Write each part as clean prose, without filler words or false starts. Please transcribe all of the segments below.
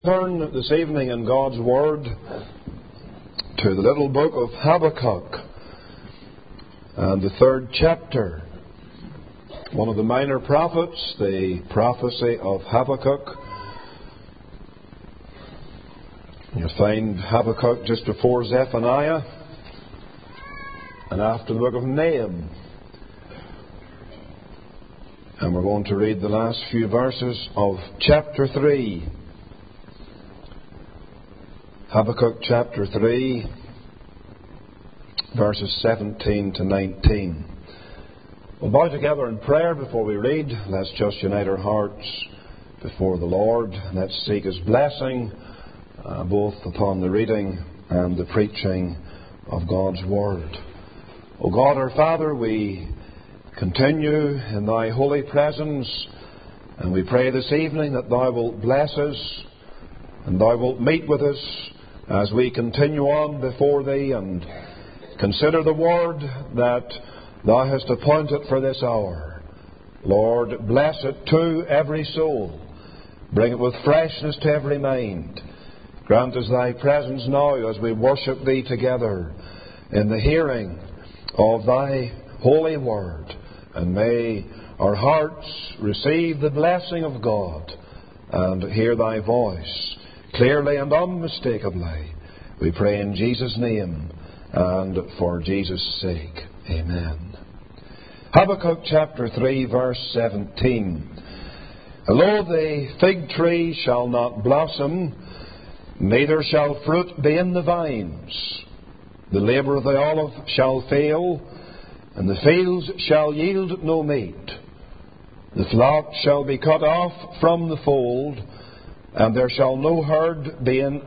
Turn this evening in God's Word to the little book of Habakkuk and the 3rd chapter. One of the minor prophets, the prophecy of Habakkuk. You'll find Habakkuk just before Zephaniah and after the book of Nahum. And we're going to read the last few verses of chapter 3. Habakkuk chapter 3, verses 17 to 19. We'll bow together in prayer before we read. Let's just unite our hearts before the Lord. Let's seek His blessing both upon the reading and the preaching of God's Word. O God our Father, we continue in Thy holy presence, and we pray this evening that Thou wilt bless us and Thou wilt meet with us as we continue on before Thee and consider the Word that Thou hast appointed for this hour. Lord, bless it to every soul. Bring it with freshness to every mind. Grant us Thy presence now as we worship Thee together in the hearing of Thy holy Word. And may our hearts receive the blessing of God and hear Thy voice clearly and unmistakably. We pray in Jesus' name and for Jesus' sake. Amen. Habakkuk chapter 3 verse 17. Lo, the fig tree shall not blossom, neither shall fruit be in the vines. The labour of the olive shall fail, and the fields shall yield no meat. The flock shall be cut off from the fold, and there shall be no herd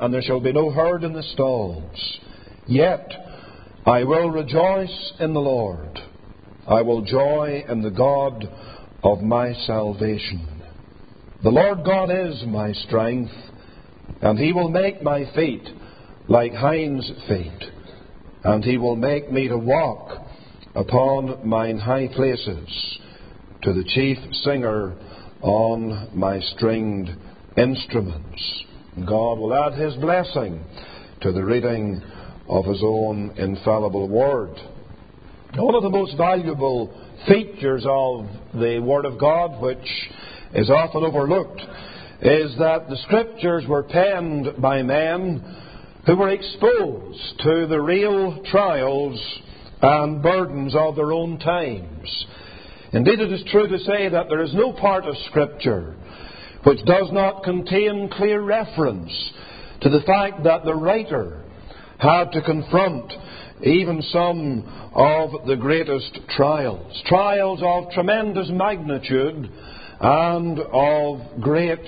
in the stalls. Yet I will rejoice in the Lord. I will joy in the God of my salvation. The Lord God is my strength, and He will make my feet like hinds' feet, and He will make me to walk upon mine high places, to the chief singer on my stringed instruments. God will add His blessing to the reading of His own infallible Word. One of the most valuable features of the Word of God, which is often overlooked, is that the Scriptures were penned by men who were exposed to the real trials and burdens of their own times. Indeed, it is true to say that there is no part of Scripture which does not contain clear reference to the fact that the writer had to confront even some of the greatest trials of tremendous magnitude and of great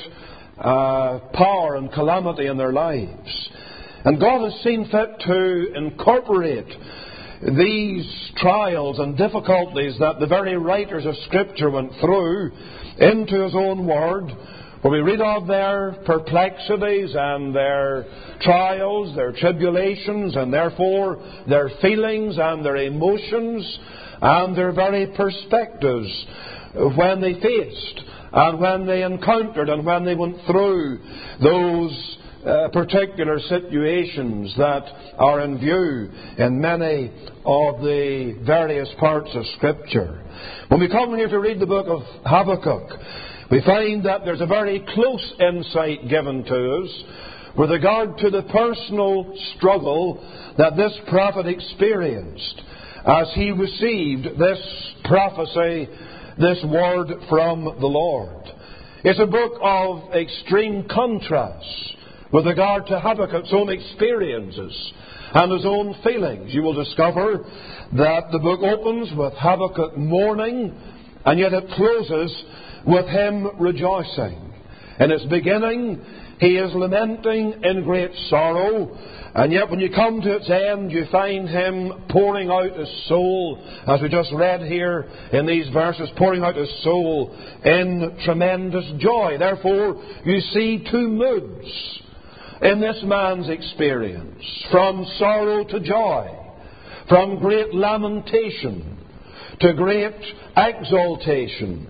power and calamity in their lives. And God has seen fit to incorporate these trials and difficulties that the very writers of Scripture went through into His own Word, where we read of their perplexities and their trials, their tribulations, and therefore their feelings and their emotions and their very perspectives when they faced and when they encountered and when they went through those particular situations that are in view in many of the various parts of Scripture. When we come here to read the book of Habakkuk, we find that there's a very close insight given to us with regard to the personal struggle that this prophet experienced as he received this prophecy, this word from the Lord. It's a book of extreme contrast with regard to Habakkuk's own experiences and his own feelings. You will discover that the book opens with Habakkuk mourning, and yet it closes with him rejoicing. In its beginning, he is lamenting in great sorrow, and yet when you come to its end, you find him pouring out his soul, as we just read here in these verses, pouring out his soul in tremendous joy. Therefore, you see two moods in this man's experience: from sorrow to joy, from great lamentation to great exaltation,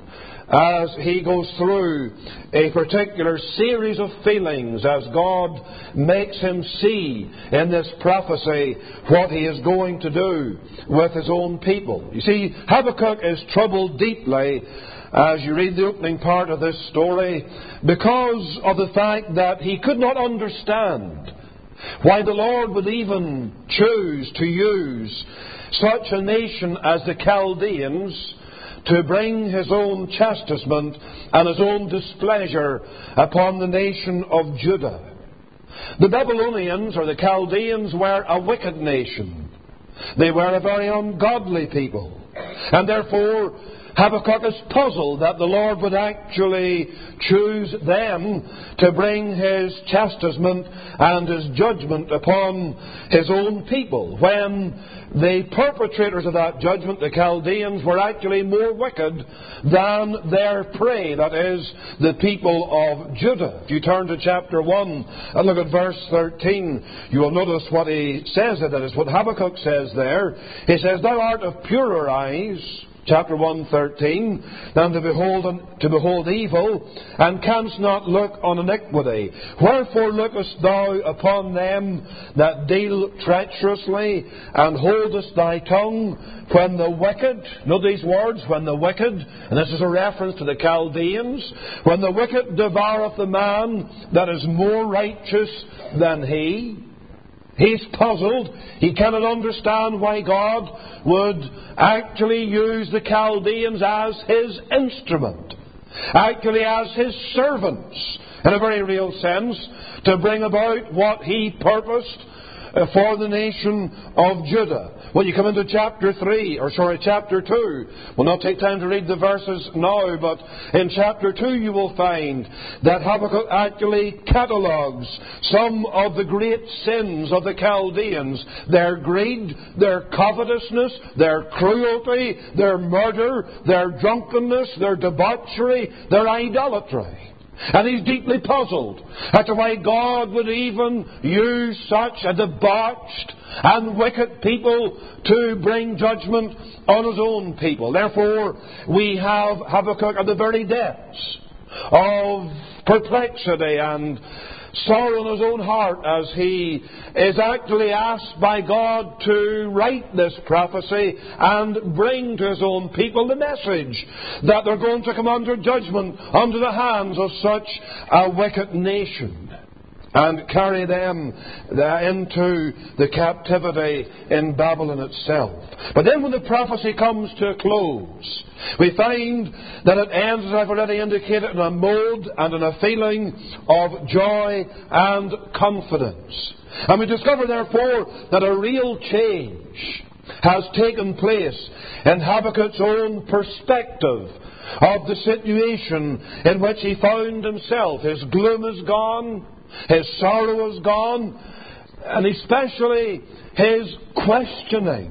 as he goes through a particular series of feelings as God makes him see in this prophecy what he is going to do with his own people. You see, Habakkuk is troubled deeply as you read the opening part of this story because of the fact that he could not understand why the Lord would even choose to use such a nation as the Chaldeans to bring his own chastisement and his own displeasure upon the nation of Judah. The Babylonians, or the Chaldeans, were a wicked nation. They were a very ungodly people. And therefore, Habakkuk is puzzled that the Lord would actually choose them to bring his chastisement and his judgment upon his own people, when the perpetrators of that judgment, the Chaldeans, were actually more wicked than their prey, that is, the people of Judah. If you turn to chapter 1 and look at verse 13, you will notice what he says. That is what Habakkuk says there. He says, "Thou art of purer eyes," chapter 1:13, "than to behold evil, and canst not look on iniquity. Wherefore lookest thou upon them that deal treacherously, and holdest thy tongue when the wicked," note these words, "when the wicked," and this is a reference to the Chaldeans, "when the wicked devoureth the man that is more righteous than he." He's puzzled. He cannot understand why God would actually use the Chaldeans as his instrument, actually as his servants, in a very real sense, to bring about what he purposed for the nation of Judah. When you come into chapter 2, we'll not take time to read the verses now, but in chapter 2 you will find that Habakkuk actually catalogues some of the great sins of the Chaldeans: their greed, their covetousness, their cruelty, their murder, their drunkenness, their debauchery, their idolatry. And he's deeply puzzled as to why God would even use such a debauched and wicked people to bring judgment on his own people. Therefore, we have Habakkuk at the very depths of perplexity and sorrow in his own heart as he is actually asked by God to write this prophecy and bring to his own people the message that they're going to come under judgment under the hands of such a wicked nation and carry them into the captivity in Babylon itself. But then when the prophecy comes to a close, we find that it ends, as I've already indicated, in a mode and in a feeling of joy and confidence. And we discover, therefore, that a real change has taken place in Habakkuk's own perspective of the situation in which he found himself. His gloom is gone, his sorrow is gone, and especially his questioning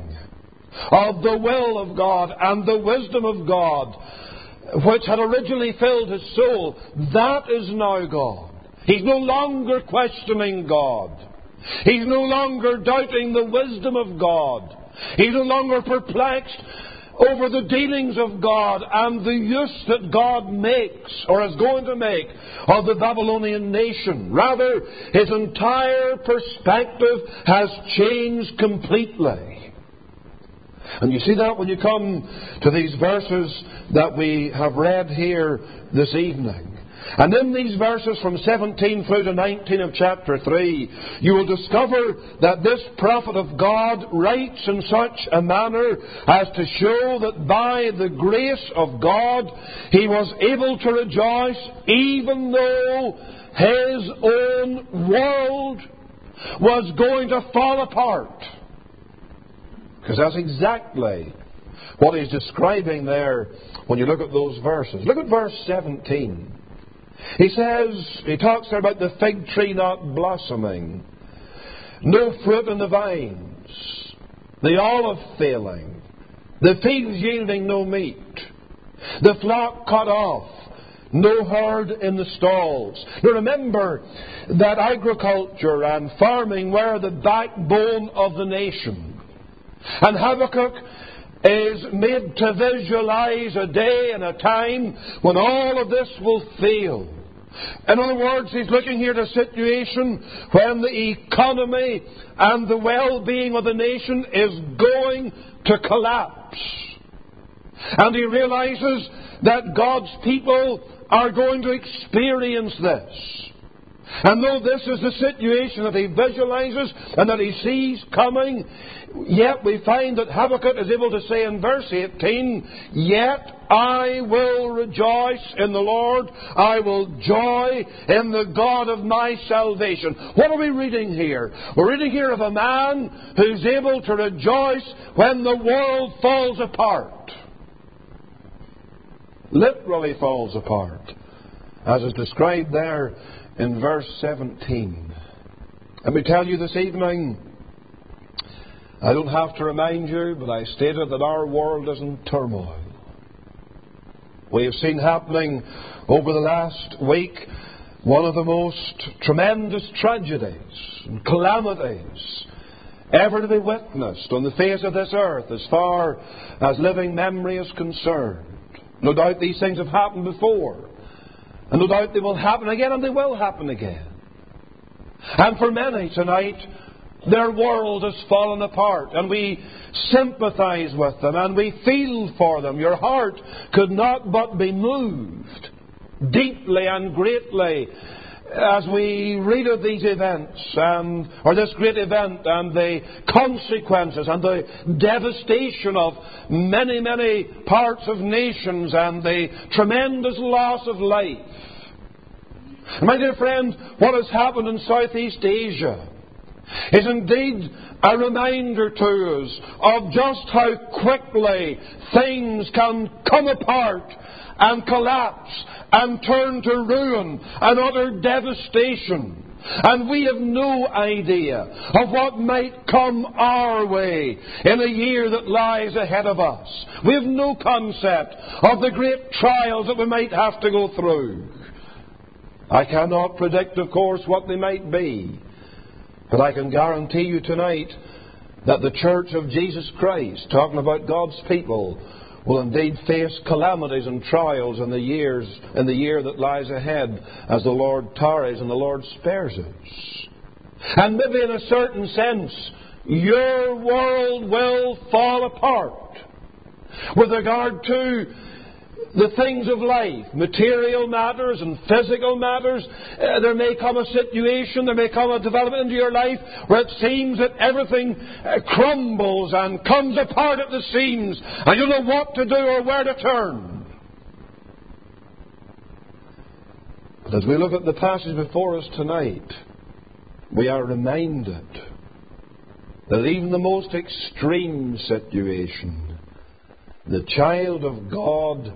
of the will of God and the wisdom of God, which had originally filled his soul, that is now gone. He's no longer questioning God. He's no longer doubting the wisdom of God. He's no longer perplexed over the dealings of God and the use that God makes or is going to make of the Babylonian nation. Rather, his entire perspective has changed completely. And you see that when you come to these verses that we have read here this evening. And in these verses from 17 through to 19 of chapter 3, you will discover that this prophet of God writes in such a manner as to show that by the grace of God he was able to rejoice even though his own world was going to fall apart. Because that's exactly what he's describing there when you look at those verses. Look at verse 17. He talks there about the fig tree not blossoming, no fruit in the vines, the olive failing, the fields yielding no meat, the flock cut off, no herd in the stalls. Now remember that agriculture and farming were the backbone of the nation. And Habakkuk is made to visualize a day and a time when all of this will fail. In other words, he's looking here at a situation when the economy and the well-being of the nation is going to collapse. And he realizes that God's people are going to experience this. And though this is the situation that he visualizes and that he sees coming, yet we find that Habakkuk is able to say in verse 18, "Yet I will rejoice in the Lord, I will joy in the God of my salvation." What are we reading here? We're reading here of a man who's able to rejoice when the world falls apart. Literally falls apart, as is described there in verse 17. Let me tell you this evening, I don't have to remind you, but I stated that our world is in turmoil. We have seen happening over the last week one of the most tremendous tragedies and calamities ever to be witnessed on the face of this earth as far as living memory is concerned. No doubt these things have happened before. And no doubt they will happen again, and they will happen again. And for many tonight, their world has fallen apart, and we sympathize with them, and we feel for them. Your heart could not but be moved deeply and greatly as we read of these events, or this great event, and the consequences and the devastation of many, many parts of nations, and the tremendous loss of life. My dear friend, what has happened in Southeast Asia is indeed a reminder to us of just how quickly things can come apart and collapse and turn to ruin and utter devastation. And we have no idea of what might come our way in a year that lies ahead of us. We have no concept of the great trials that we might have to go through. I cannot predict, of course, what they might be. But I can guarantee you tonight that the Church of Jesus Christ, talking about God's people, will indeed face calamities and trials in the year that lies ahead as the Lord tarries and the Lord spares us. And maybe in a certain sense, your world will fall apart with regard to the things of life, material matters and physical matters. There may come a situation, there may come a development into your life where it seems that everything crumbles and comes apart at the seams, and you don't know what to do or where to turn. But as we look at the passage before us tonight, we are reminded that even the most extreme situation, the child of God,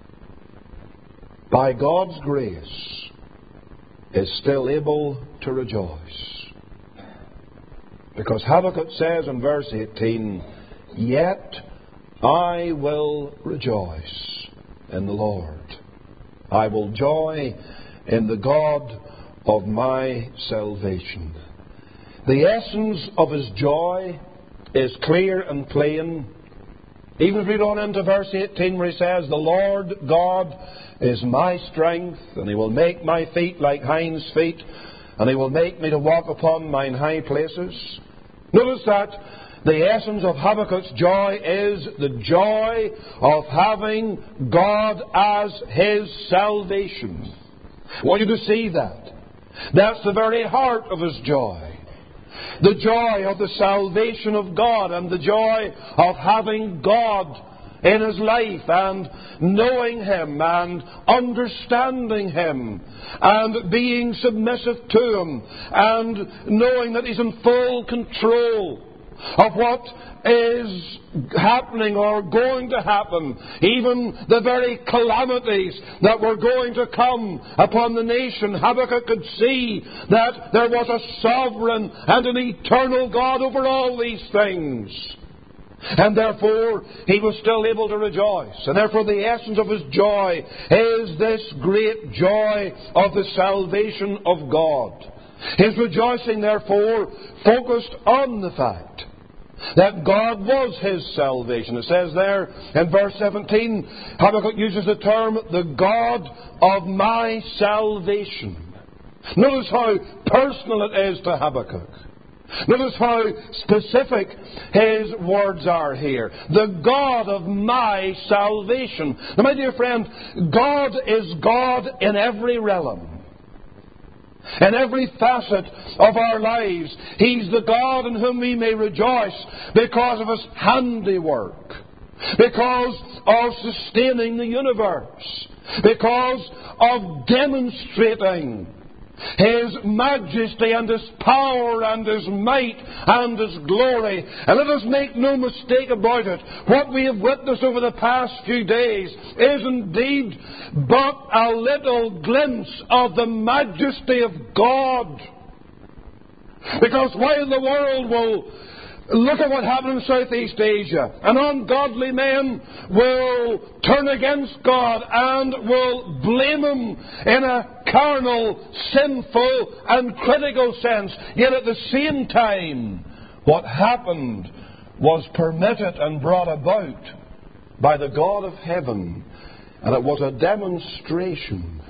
by God's grace, is still able to rejoice. Because Habakkuk says in verse 18, "Yet I will rejoice in the Lord. I will joy in the God of my salvation." The essence of his joy is clear and plain. Even if we read on into verse 18 where he says, "The Lord God is my strength, and he will make my feet like hinds' feet, and he will make me to walk upon mine high places." Notice that the essence of Habakkuk's joy is the joy of having God as his salvation. I want you to see that. That's the very heart of his joy. The joy of the salvation of God, and the joy of having God in his life, and knowing him and understanding him and being submissive to him and knowing that he's in full control of what is happening or going to happen, even the very calamities that were going to come upon the nation. Habakkuk could see that there was a sovereign and an eternal God over all these things. And therefore, he was still able to rejoice. And therefore, the essence of his joy is this great joy of the salvation of God. His rejoicing, therefore, focused on the fact that God was his salvation. It says there in verse 17, Habakkuk uses the term, the God of my salvation. Notice how personal it is to Habakkuk. Notice how specific his words are here. The God of my salvation. Now, my dear friend, God is God in every realm. In every facet of our lives. He's the God in whom we may rejoice because of his handiwork. Because of sustaining the universe. Because of demonstrating his majesty and his power and his might and his glory. And let us make no mistake about it. What we have witnessed over the past few days is indeed but a little glimpse of the majesty of God. Because while the world will look at what happened in Southeast Asia, and ungodly men will turn against God and will blame him in a carnal, sinful and critical sense. Yet at the same time, what happened was permitted and brought about by the God of heaven. And it was a demonstration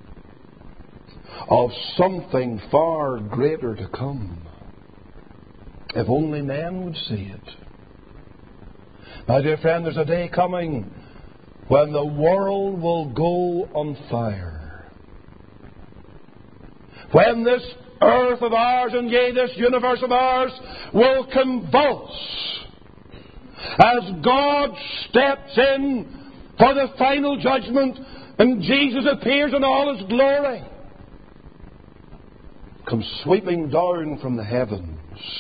of something far greater to come. If only men would see it. My dear friend, there's a day coming when the world will go on fire. When this earth of ours, and yea, this universe of ours, will convulse as God steps in for the final judgment and Jesus appears in all his glory. Comes sweeping down from the heavens.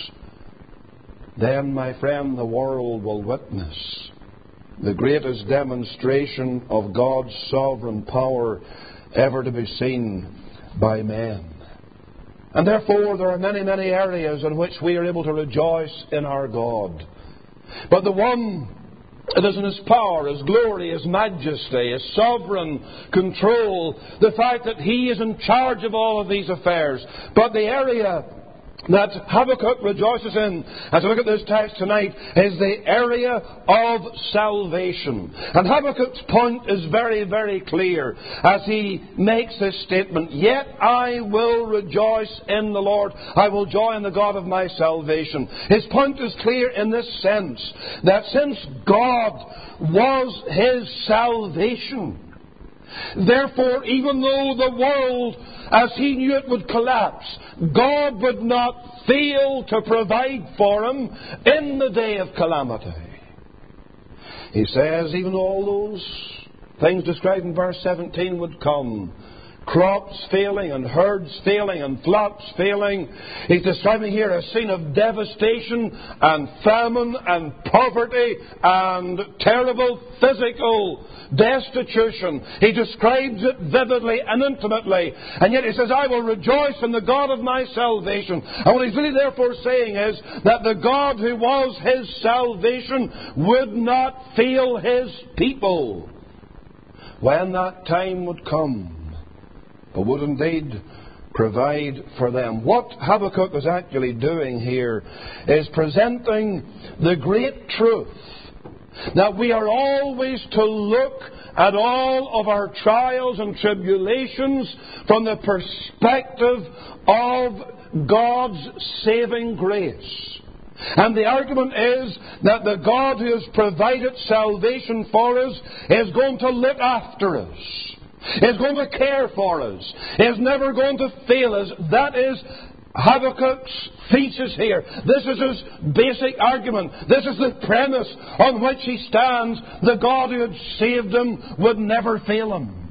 Then, my friend, the world will witness the greatest demonstration of God's sovereign power ever to be seen by men. And therefore, there are many, many areas in which we are able to rejoice in our God. But the one that is in his power, his glory, his majesty, his sovereign control, the fact that he is in charge of all of these affairs. But the area that Habakkuk rejoices in, as we look at this text tonight, is the area of salvation. And Habakkuk's point is very, very clear as he makes this statement. Yet I will rejoice in the Lord. I will joy in the God of my salvation. His point is clear in this sense, that since God was his salvation, therefore, even though the world, as he knew it, would collapse, God would not fail to provide for him in the day of calamity. He says, even all those things described in verse 17 would come. Crops failing and herds failing and flocks failing. He's describing here a scene of devastation and famine and poverty and terrible physical destitution. He describes it vividly and intimately. And yet he says, I will rejoice in the God of my salvation. And what he's really therefore saying is that the God who was his salvation would not fail his people when that time would come, but would indeed provide for them. What Habakkuk is actually doing here is presenting the great truth that we are always to look at all of our trials and tribulations from the perspective of God's saving grace. And the argument is that the God who has provided salvation for us is going to look after us, is going to care for us, is never going to fail us. That is Habakkuk's thesis here. This is his basic argument. This is the premise on which he stands. The God who had saved him would never fail him.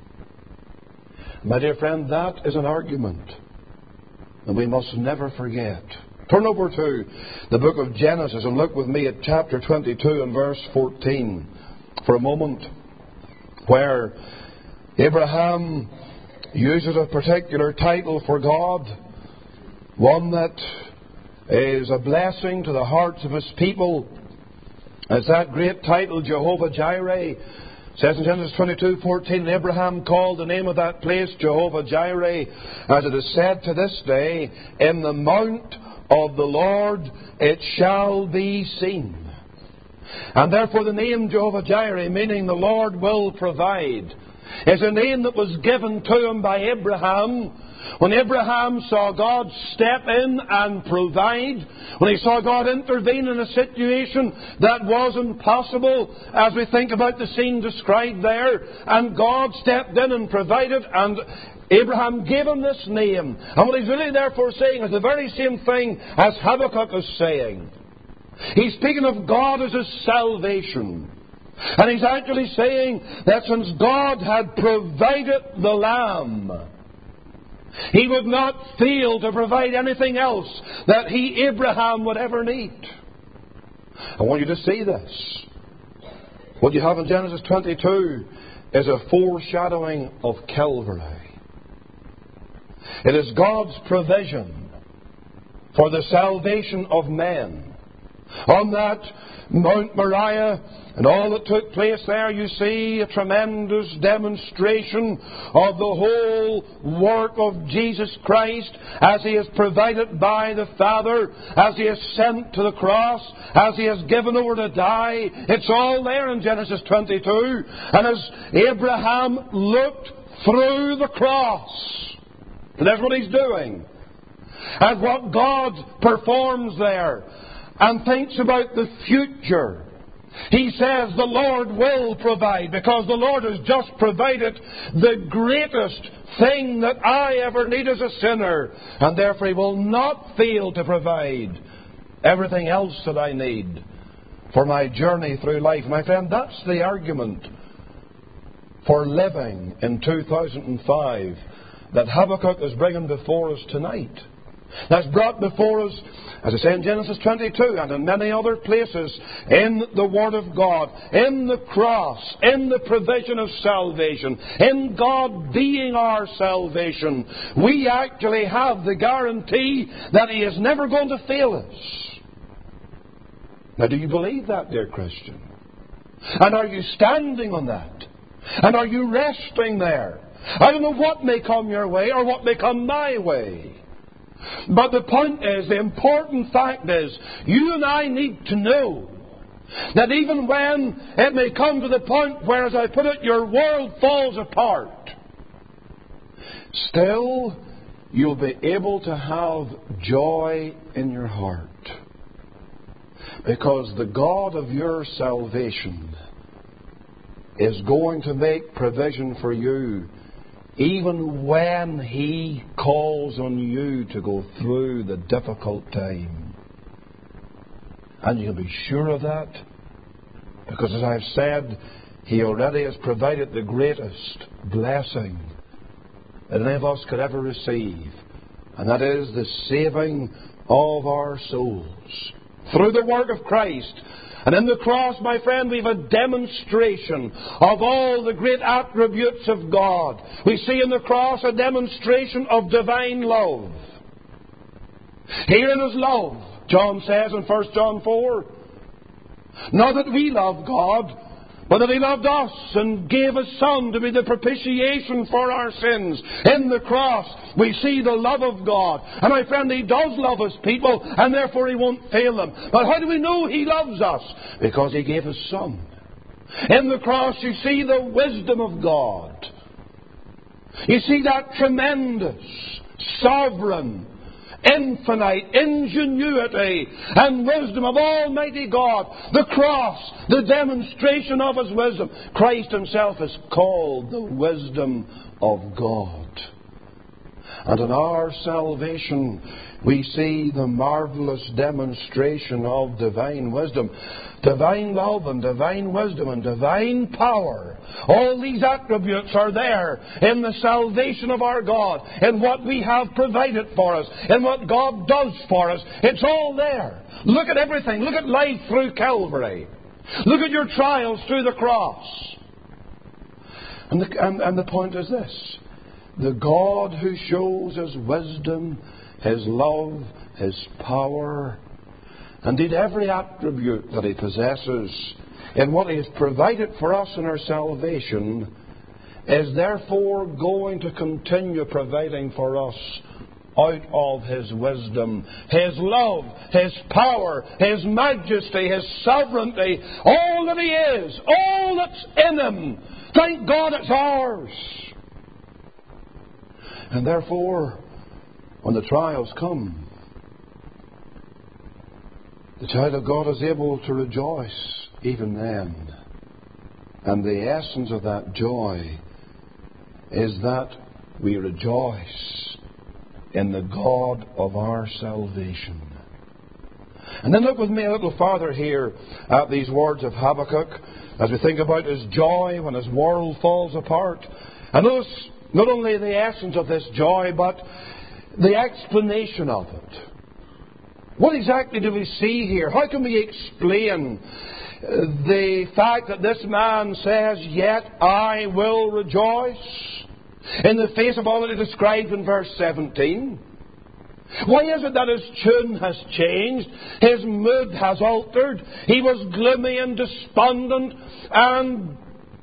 My dear friend, that is an argument that we must never forget. Turn over to the book of Genesis and look with me at chapter 22 and verse 14 for a moment, where Abraham uses a particular title for God, one that is a blessing to the hearts of his people. It's that great title, Jehovah Jireh, It says in Genesis 22:14, Abraham called the name of that place Jehovah Jireh, as it is said to this day, in the mount of the Lord it shall be seen. And therefore the name Jehovah Jireh, meaning the Lord will provide, is a name that was given to him by Abraham when Abraham saw God step in and provide, when he saw God intervene in a situation that was impossible, as we think about the scene described there, and God stepped in and provided, and Abraham gave him this name. And what he's really therefore saying is the very same thing as Habakkuk is saying. He's speaking of God as his salvation. And he's actually saying that since God had provided the Lamb, He would not fail to provide anything else that he, Abraham, would ever need. I want you to see this. What you have in Genesis 22 is a foreshadowing of Calvary. It is God's provision for the salvation of men. On that Mount Moriah and all that took place there, you see a tremendous demonstration of the whole work of Jesus Christ as He is provided by the Father, as He is sent to the cross, as He is given over to die. It's all there in Genesis 22. And as Abraham looked through the cross, and that's what he's doing, and what God performs there, and thinks about the future, he says the Lord will provide, because the Lord has just provided the greatest thing that I ever need as a sinner, and therefore He will not fail to provide everything else that I need for my journey through life. My friend, that's the argument for living in 2005 that Habakkuk is bringing before us tonight. That's brought before us, as I say, in Genesis 22 and in many other places in the Word of God, in the cross, in the provision of salvation, in God being our salvation. We actually have the guarantee that He is never going to fail us. Now, do you believe that, dear Christian? And are you standing on that? And are you resting there? I don't know what may come your way or what may come my way. But the point is, the important fact is, you and I need to know that even when it may come to the point where, as I put it, your world falls apart, still you'll be able to have joy in your heart. Because the God of your salvation is going to make provision for you even when He calls on you to go through the difficult time. And you'll be sure of that, because as I've said, He already has provided the greatest blessing that any of us could ever receive, and that is the saving of our souls through the work of Christ. And in the cross, my friend, we have a demonstration of all the great attributes of God. We see in the cross a demonstration of divine love. Herein is love, John says in 1 John 4. Not that we love God, but that He loved us and gave His Son to be the propitiation for our sins. In the cross, we see the love of God. And my friend, He does love His people, and therefore He won't fail them. But how do we know He loves us? Because He gave His Son. In the cross, you see the wisdom of God. You see that tremendous, sovereign, infinite ingenuity and wisdom of Almighty God. The cross, the demonstration of His wisdom. Christ Himself is called the wisdom of God. And in our salvation, we see the marvelous demonstration of divine wisdom. Divine love and divine wisdom and divine power. All these attributes are there in the salvation of our God, in what we have provided for us, in what God does for us. It's all there. Look at everything. Look at life through Calvary. Look at your trials through the cross. And the point is this. The God who shows His wisdom, His love, His power, indeed every attribute that He possesses, in what He has provided for us in our salvation, is therefore going to continue providing for us out of His wisdom, His love, His power, His majesty, His sovereignty, all that He is, all that's in Him. Thank God it's ours. And therefore, when the trials come, the child of God is able to rejoice even then. And the essence of that joy is that we rejoice in the God of our salvation. And then look with me a little farther here at these words of Habakkuk as we think about his joy when his world falls apart. And notice not only the essence of this joy, but the explanation of it. What exactly do we see here? How can we explain the fact that this man says, "Yet I will rejoice," in the face of all that he described in verse 17? Why is it that his tune has changed? His mood has altered. He was gloomy and despondent and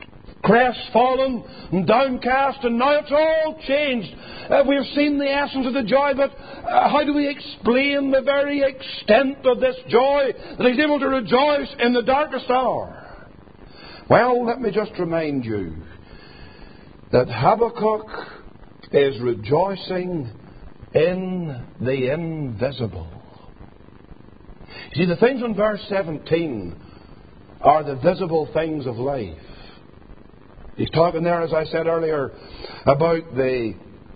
crestfallen and downcast, and now it's all changed. We've seen the essence of the joy, but how do we explain the very extent of this joy, that he's able to rejoice in the darkest hour? Well, let me just remind you that Habakkuk is rejoicing in the invisible. You see, the things in verse 17 are the visible things of life. He's talking there, as I said earlier, about the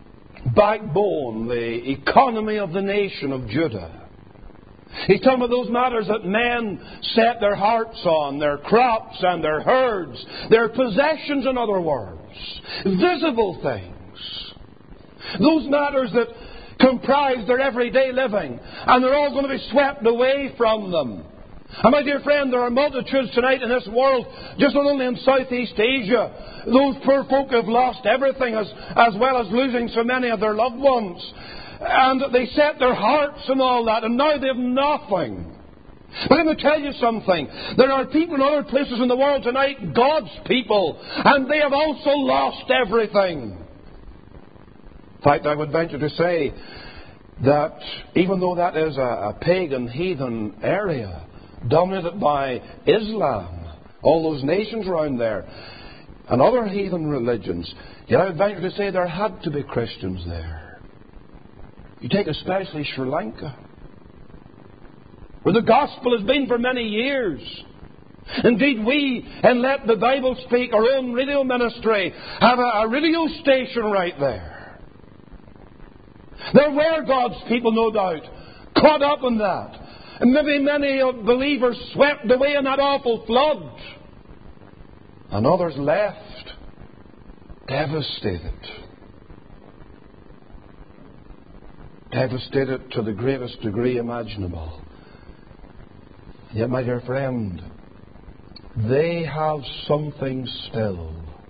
backbone, the economy of the nation of Judah. He's talking about those matters that men set their hearts on, their crops and their herds, their possessions, in other words. Visible things. Those matters that comprise their everyday living, and they're all going to be swept away from them. And my dear friend, there are multitudes tonight in this world, just not only in Southeast Asia. Those poor folk have lost everything, as well as losing so many of their loved ones. And they set their hearts on all that, and now they have nothing. But let me tell you something. There are people in other places in the world tonight, God's people, and they have also lost everything. In fact, I would venture to say that even though that is a pagan, heathen area, dominated by Islam, all those nations around there, and other heathen religions, yet I would venture to say there had to be Christians there. You take especially Sri Lanka, where the gospel has been for many years. Indeed, we, in Let the Bible Speak, our own radio ministry, have a radio station right there. There were God's people, no doubt, caught up in that. And maybe many believers swept away in that awful flood. And others left, devastated. Devastated to the greatest degree imaginable. Yet, my dear friend, they have something still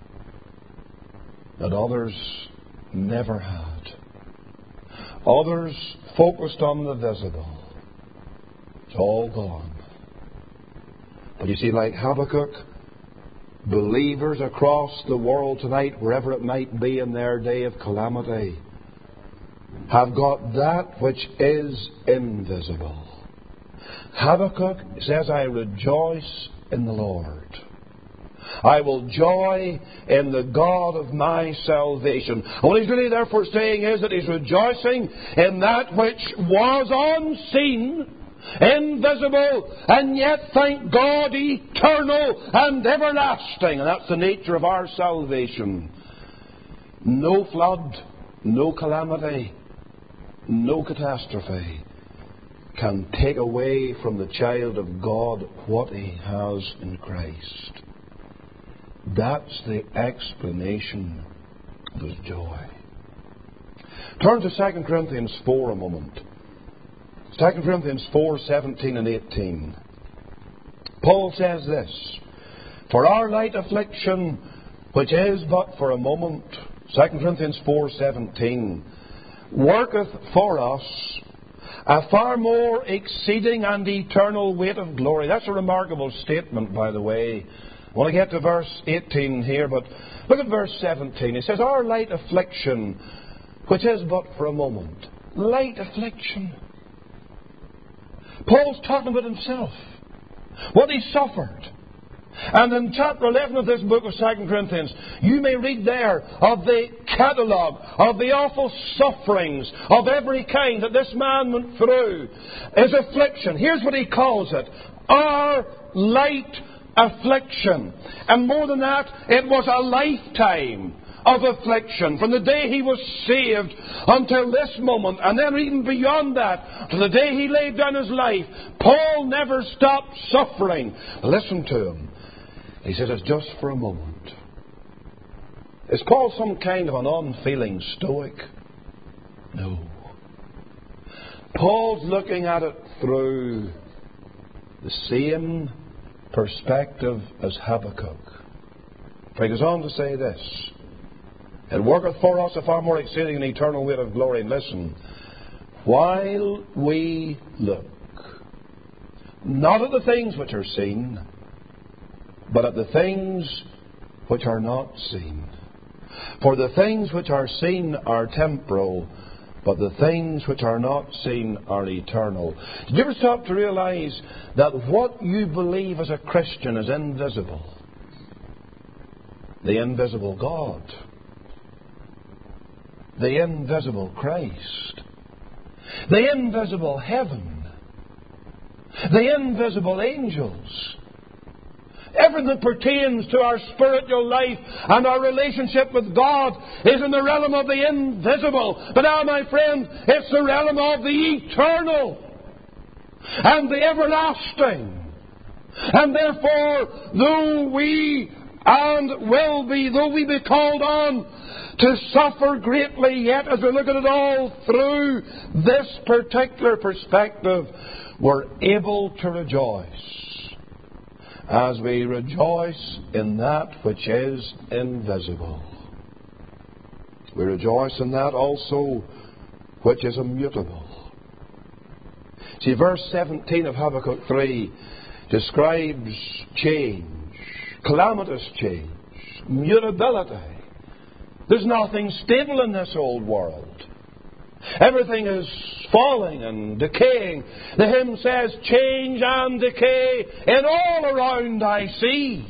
that others never had. Others focused on the visible. It's all gone. But you see, like Habakkuk, believers across the world tonight, wherever it might be in their day of calamity, have got that which is invisible. Habakkuk says, "I rejoice in the Lord. I will joy in the God of my salvation." And what he's really therefore saying is that he's rejoicing in that which was unseen, invisible, and yet, thank God, eternal and everlasting. And that's the nature of our salvation. No flood, no calamity, no catastrophe can take away from the child of God what he has in Christ. That's the explanation of his joy. Turn to 2 Corinthians 4 a moment. 2 Corinthians 4, 17 and 18. Paul says this, "For our light affliction, which is but for a moment," 2 Corinthians 4, 17, "worketh for us a far more exceeding and eternal weight of glory. That's a remarkable statement, by the way. I want to get to verse 18 here, but look at verse 17. It says, our light affliction, which is but for a moment. Light affliction. Paul's talking about himself, what he suffered. And in chapter 11 of this book of 2 Corinthians, you may read there of the catalogue of the awful sufferings of every kind that this man went through. His affliction. Here's what he calls it. Our light affliction. And more than that, it was a lifetime of affliction. From the day he was saved until this moment, and then even beyond that, to the day he laid down his life, Paul never stopped suffering. Listen to him. He says it's just for a moment. Is Paul some kind of an unfeeling stoic? No. Paul's looking at it through the same perspective as Habakkuk. For he goes on to say this. It worketh for us a far more exceeding and eternal weight of glory. And listen, while we look, not at the things which are seen, but at the things which are not seen. For the things which are seen are temporal, but the things which are not seen are eternal. Did you ever stop to realize that what you believe as a Christian is invisible? The invisible God. The invisible Christ. The invisible heaven. The invisible angels. Everything that pertains to our spiritual life and our relationship with God is in the realm of the invisible. But now, my friend, it's the realm of the eternal and the everlasting. And therefore, though we be called on to suffer greatly, yet as we look at it all through this particular perspective, we're able to rejoice. As we rejoice in that which is invisible. We rejoice in that also which is immutable. See, verse 17 of Habakkuk 3 describes change, calamitous change, mutability. There's nothing stable in this old world. Everything is falling and decaying. The hymn says, change and decay in all around I see.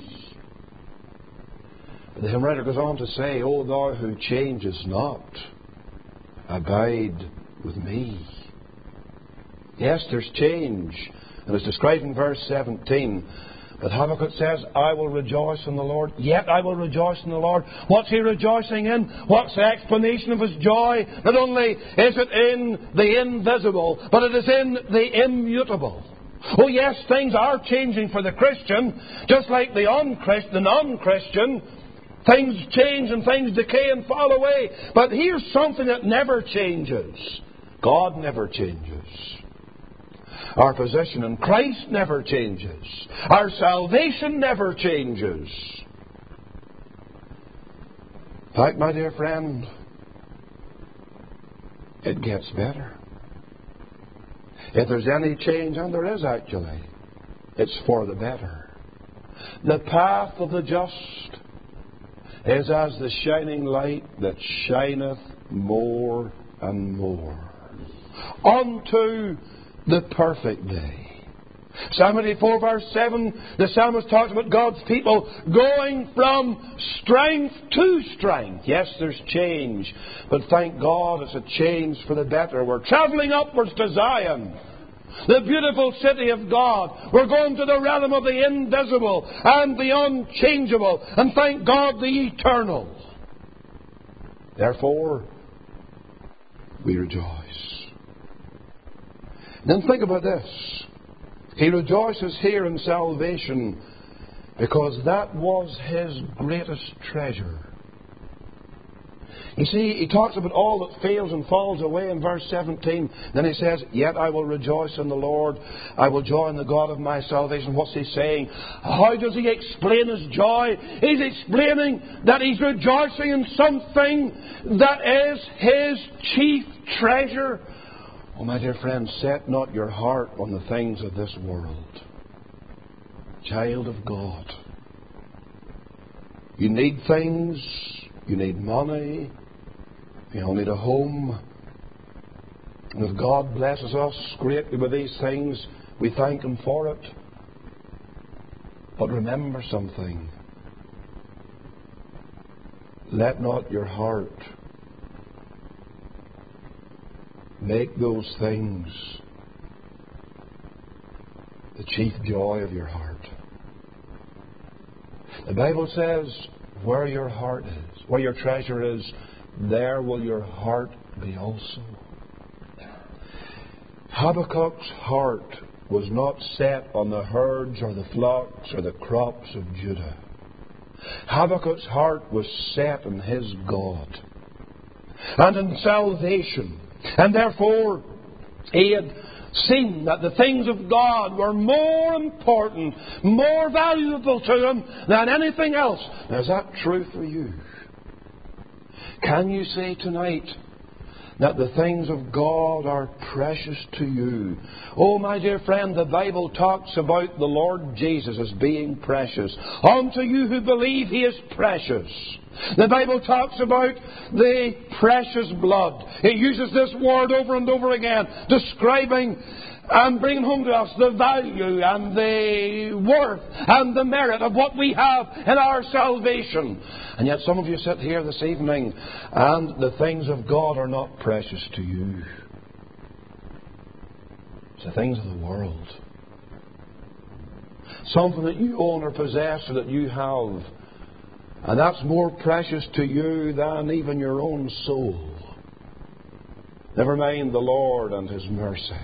The hymn writer goes on to say, O thou who changest not, abide with me. Yes, there's change. And it's described in verse 17. But Habakkuk says, I will rejoice in the Lord. Yet I will rejoice in the Lord. What's he rejoicing in? What's the explanation of his joy? Not only is it in the invisible, but it is in the immutable. Oh yes, things are changing for the Christian, just like the non-Christian. Things change and things decay and fall away. But here's something that never changes. God never changes. Our position in Christ never changes. Our salvation never changes. In fact, my dear friend, it gets better. If there's any change, and there is actually, it's for the better. The path of the just is as the shining light that shineth more and more unto the perfect day. Psalm 84 verse 7, the psalmist talks about God's people going from strength to strength. Yes, there's change, but thank God it's a change for the better. We're travelling upwards to Zion, the beautiful city of God. We're going to the realm of the invisible and the unchangeable, and thank God the eternal. Therefore, we rejoice. Then think about this. He rejoices here in salvation because that was his greatest treasure. You see, he talks about all that fails and falls away in verse 17. Then he says, yet I will rejoice in the Lord. I will joy in the God of my salvation. What's he saying? How does he explain his joy? He's explaining that he's rejoicing in something that is his chief treasure. Oh, my dear friends, set not your heart on the things of this world. Child of God, you need things, you need money, you need a home. And if God blesses us greatly with these things, we thank Him for it. But remember something. Let not your heart make those things the chief joy of your heart. The Bible says, where your heart is, where your treasure is, there will your heart be also. Habakkuk's heart was not set on the herds or the flocks or the crops of Judah. Habakkuk's heart was set on his God and in salvation. And therefore, he had seen that the things of God were more important, more valuable to him than anything else. Now, is that true for you? Can you say tonight that the things of God are precious to you? Oh, my dear friend, the Bible talks about the Lord Jesus as being precious. Unto you who believe, He is precious. The Bible talks about the precious blood. It uses this word over and over again, describing and bringing home to us the value and the worth and the merit of what we have in our salvation. And yet some of you sit here this evening and the things of God are not precious to you. It's the things of the world. Something that you own or possess or that you have. And that's more precious to you than even your own soul. Never mind the Lord and His mercy.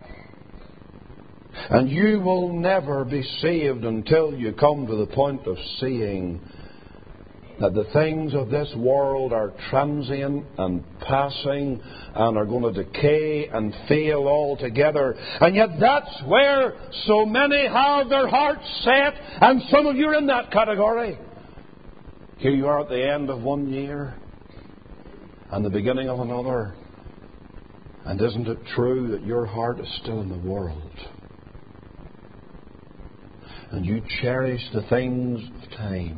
And you will never be saved until you come to the point of seeing that the things of this world are transient and passing and are going to decay and fail altogether. And yet that's where so many have their hearts set, and some of you are in that category. Here you are at the end of one year and the beginning of another. And isn't it true that your heart is still in the world? And you cherish the things of time,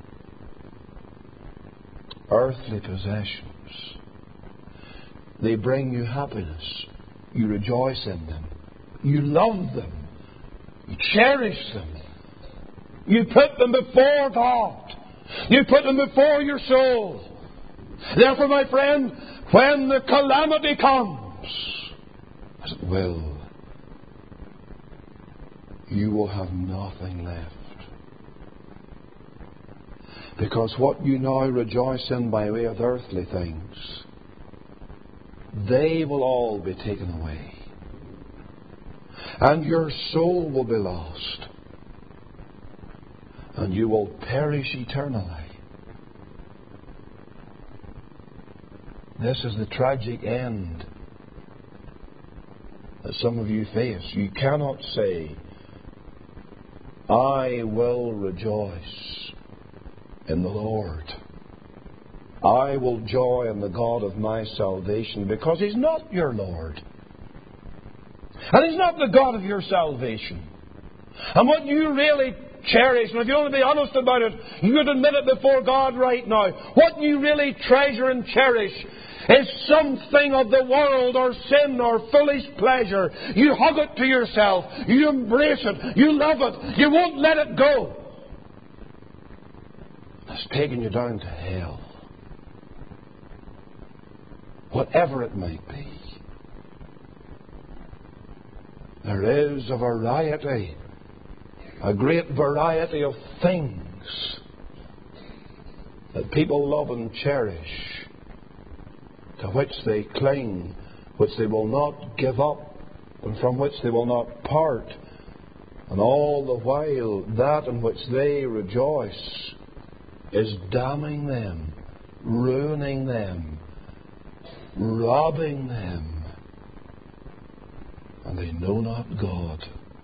earthly possessions. They bring you happiness. You rejoice in them. You love them. You cherish them. You put them before God. You put them before your soul. Therefore, my friend, when the calamity comes, as it will, you will have nothing left. Because what you now rejoice in by way of earthly things, they will all be taken away. And your soul will be lost. And you will perish eternally. This is the tragic end that some of you face. You cannot say, I will rejoice in the Lord. I will joy in the God of my salvation, because He's not your Lord. And He's not the God of your salvation. And what you really cherish, and if you want to be honest about it, you would admit it before God right now. What you really treasure and cherish is something of the world or sin or foolish pleasure. You hug it to yourself. You embrace it. You love it. You won't let it go. It's taking you down to hell. Whatever it might be. There is a variety, a great variety of things that people love and cherish, to which they cling, which they will not give up, and from which they will not part. And all the while, that in which they rejoice is damning them, ruining them, robbing them. And they know not God.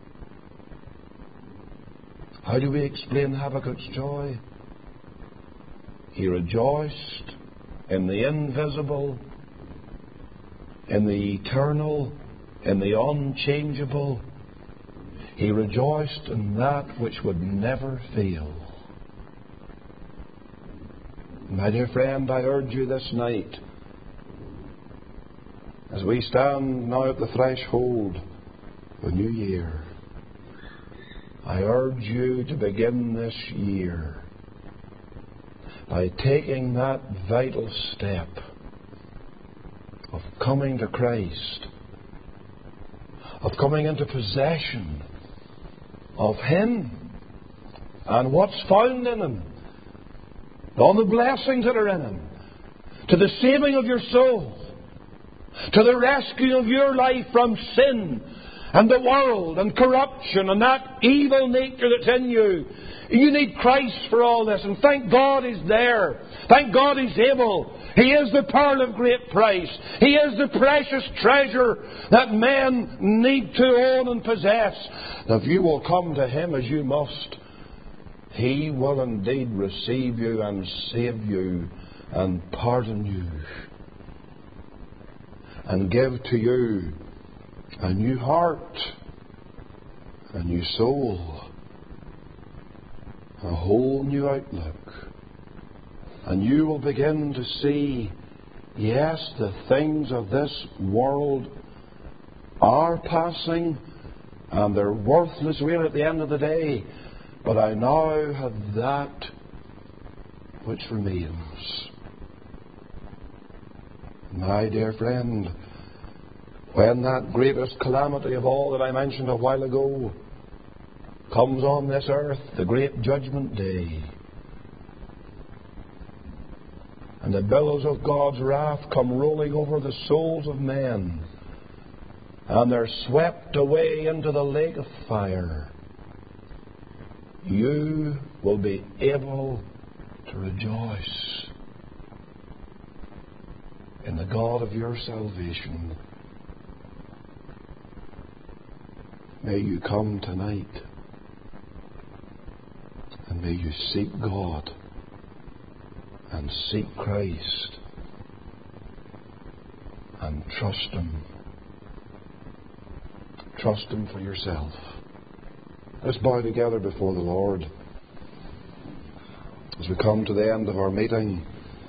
How do we explain Habakkuk's joy? He rejoiced in the invisible, in the eternal, in the unchangeable. He rejoiced in that which would never fail. My dear friend, I urge you this night, as we stand now at the threshold of a new year, I urge you to begin this year by taking that vital step of coming to Christ, of coming into possession of Him and what's found in Him, all the blessings that are in Him, to the saving of your soul, to the rescue of your life from sin and the world and corruption and that evil nature that's in you. You need Christ for all this, and thank God He's there. Thank God He's able. He is the pearl of great price. He is the precious treasure that men need to own and possess. If you will come to Him as you must, He will indeed receive you and save you and pardon you and give to you a new heart, a new soul, a whole new outlook. And you will begin to see, yes, the things of this world are passing and they're worthless really at the end of the day, but I now have that which remains. My dear friend, when that greatest calamity of all that I mentioned a while ago comes on this earth, the great judgment day, and the billows of God's wrath come rolling over the souls of men, and they're swept away into the lake of fire, you will be able to rejoice in the God of your salvation. May you come tonight, and may you seek God and seek Christ and trust Him. Trust Him for yourself. Let's bow together before the Lord as we come to the end of our meeting.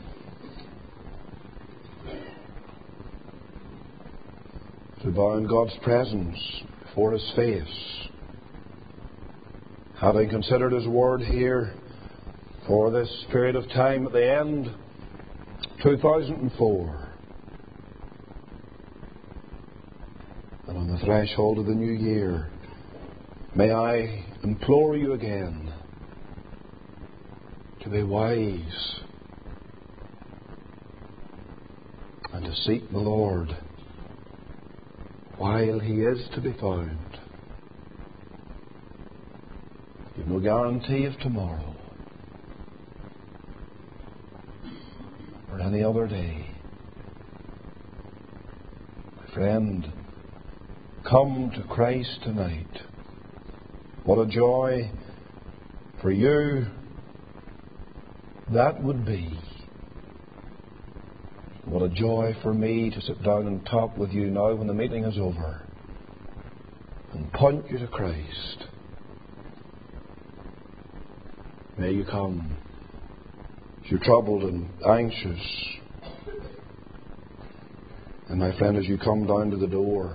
To bow in God's presence before His face, having considered His word here for this period of time at the end, 2004, and on the threshold of the new year, may I implore you again to be wise and to seek the Lord while He is to be found. You've no guarantee of tomorrow or any other day. My friend, come to Christ tonight. What a joy for you that would be. What a joy for me to sit down and talk with you now when the meeting is over and point you to Christ. May you come. If you're troubled and anxious, and my friend, as you come down to the door,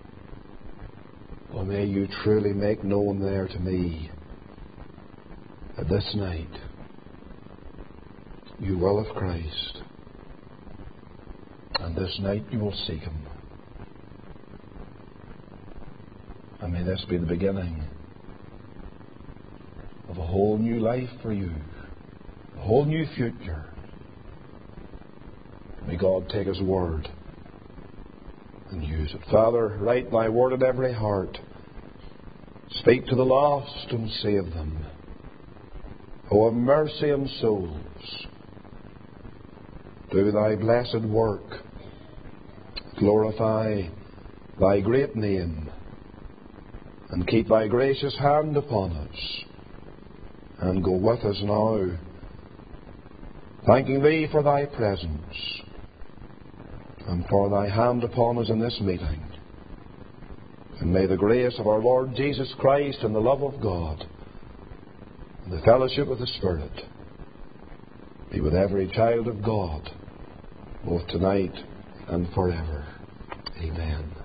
oh, may you truly make known there to me that this night you will have Christ, and this night you will seek Him. And may this be the beginning of a whole new life for you, a whole new future. May God take His word and use it. Father, write Thy word in every heart. Speak to the lost and save them. O have mercy on souls. Do Thy blessed work. Glorify Thy great name, and keep Thy gracious hand upon us, and go with us now, thanking Thee for Thy presence and for Thy hand upon us in this meeting. And may the grace of our Lord Jesus Christ and the love of God and the fellowship of the Spirit be with every child of God, both tonight and forever. Amen.